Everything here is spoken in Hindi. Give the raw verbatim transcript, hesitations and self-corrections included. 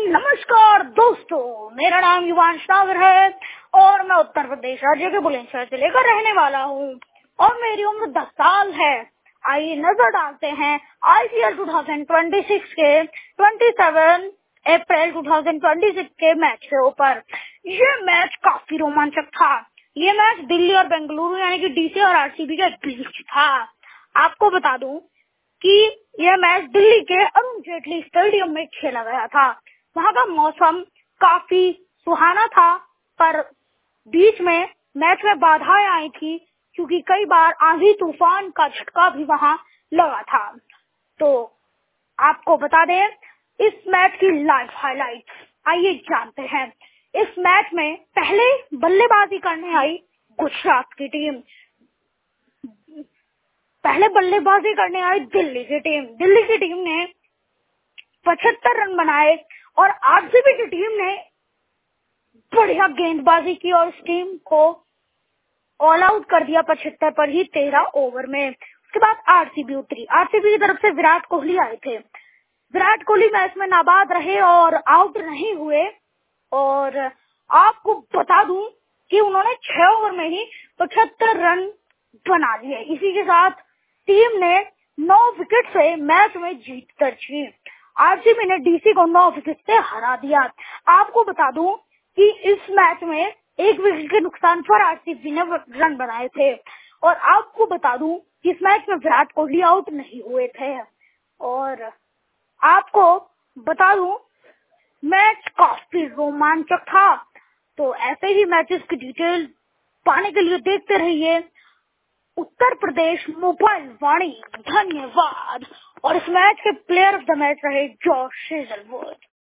नमस्कार दोस्तों, मेरा नाम युवांश सागर है और मैं उत्तर प्रदेश राज्य के बुलंदशहर से लेकर रहने वाला हूँ और मेरी उम्र दस साल है। आइए नजर डालते हैं आईपीएल दो हज़ार छब्बीस के सत्ताईस अप्रैल दो हज़ार छब्बीस के मैच के ऊपर। ये मैच काफी रोमांचक था। ये मैच दिल्ली और बेंगलुरु यानी कि डीसी और आरसीबी के बीच था। आपको बता दूं कि यह मैच दिल्ली के अरुण जेटली स्टेडियम में खेला गया था। वहाँ का मौसम काफी सुहाना था, पर बीच में मैच में बाधाएं आई थी क्योंकि कई बार आंधी तूफान का झटका भी वहाँ लगा था। तो आपको बता दें इस मैच की लाइव हाइलाइट्स, आइए जानते हैं। इस मैच में पहले बल्लेबाजी करने आई गुजरात की टीम, पहले बल्लेबाजी करने आई दिल्ली की टीम। दिल्ली की टीम ने पचहत्तर रन बनाए और आरसीबी की टीम ने बढ़िया गेंदबाजी की और इस टीम को ऑल आउट कर दिया पचहत्तर पर ही तेरह ओवर में। उसके बाद आरसीबी उतरी। आरसीबी की तरफ से विराट कोहली आए थे। विराट कोहली मैच में नाबाद रहे और आउट नहीं हुए और आपको बता दूं कि उन्होंने छह ओवर में ही पचहत्तर रन बना लिए। इसी के साथ टीम ने नौ विकेट से मैच में जीत दर्ज की। आरसीबी ने डीसी को नौ विकेट से हरा दिया। आपको बता दूं कि इस मैच में एक विकेट के नुकसान पर आरसीबी ने रन बनाए थे और आपको बता दूं कि इस मैच में विराट कोहली आउट नहीं हुए थे। और आपको बता दूं मैच काफी रोमांचक था। तो ऐसे ही मैचेस की डिटेल पाने के लिए देखते रहिए उत्तर प्रदेश मोबाइल वाणी। धन्यवाद। और इस मैच के प्लेयर ऑफ द मैच रहे जॉश हेजलवुड।